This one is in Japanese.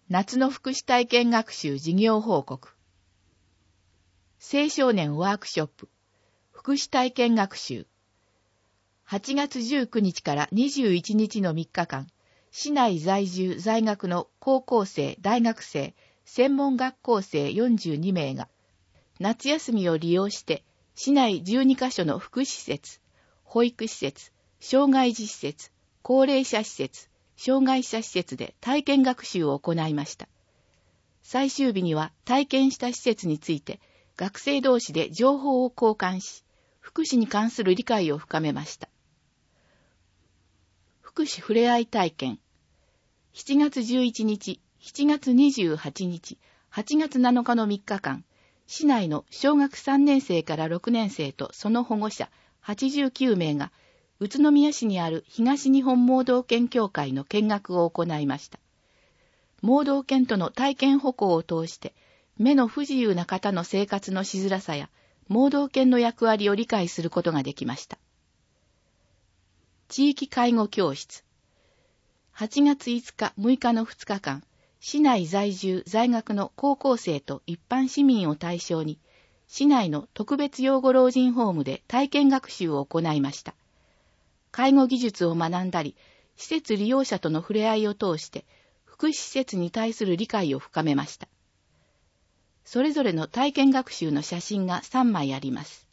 夏の福祉体験学習事業報告。青少年ワークショップ、福祉体験学習。8月19日から21日の3日間、市内在住在学の高校生、大学生、専門学校生42名が、夏休みを利用して、市内12カ所の福祉施設、保育施設、障害児施設、高齢者施設、障害者施設で体験学習を行いました。最終日には体験した施設について学生同士で情報を交換し、福祉に関する理解を深めました。福祉ふれあい体験。7月11日、7月28日、8月7日の3日間、市内の小学3年生から6年生とその保護者89名が、宇都宮市にある東日本盲導犬協会の見学を行いました。盲導犬との体験歩行を通して、目の不自由な方の生活のしづらさや、盲導犬の役割を理解することができました。地域介護教室。8月5日、6日の2日間、市内在住在学の高校生と一般市民を対象に、市内の特別養護老人ホームで体験学習を行いました。介護技術を学んだり、施設利用者との触れ合いを通して、福祉施設に対する理解を深めました。それぞれの体験学習の写真が3枚あります。